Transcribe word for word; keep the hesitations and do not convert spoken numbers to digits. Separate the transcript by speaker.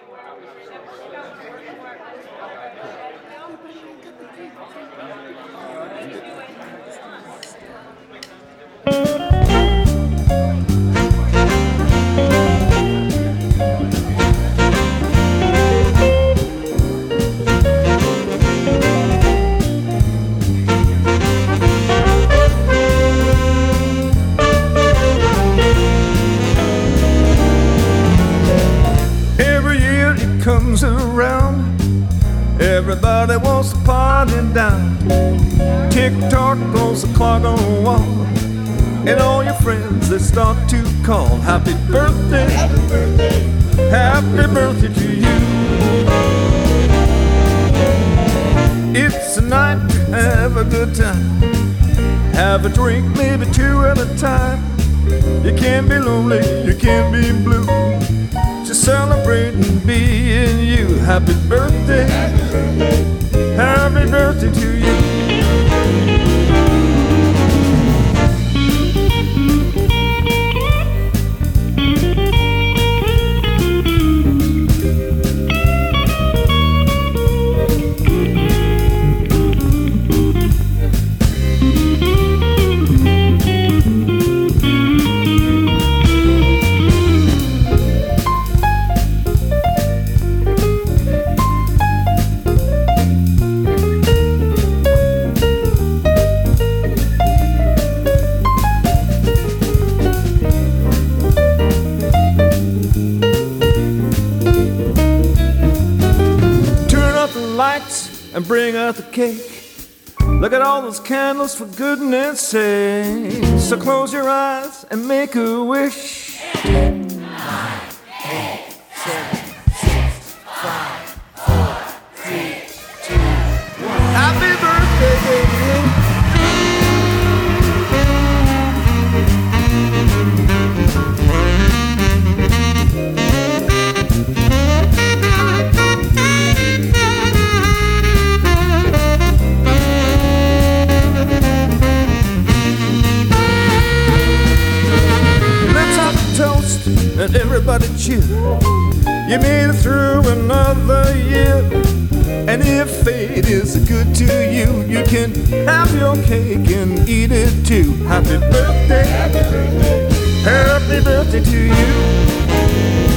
Speaker 1: Comes around, everybody wants to party down. Tick-tock goes the clock on the wall, and all your friends they start to call. Happy birthday, happy birthday, happy birthday to you. It's a night to have a good time. Have a drink, maybe two at a time. You can't be lonely, you can't be blue. Just celebrating being you. Happy birthday, happy birthday, happy birthday to you. And bring out the cake. Look at all those candles, for goodness sake. So close your eyes and make a wish. Ten, nine, eight, seven, six, five, four, three, two, one. Happy birthday, baby. And everybody cheer. You made it through another year. And if fate is good to you, you can have your cake and eat it too. Happy birthday, happy birthday, happy birthday to you.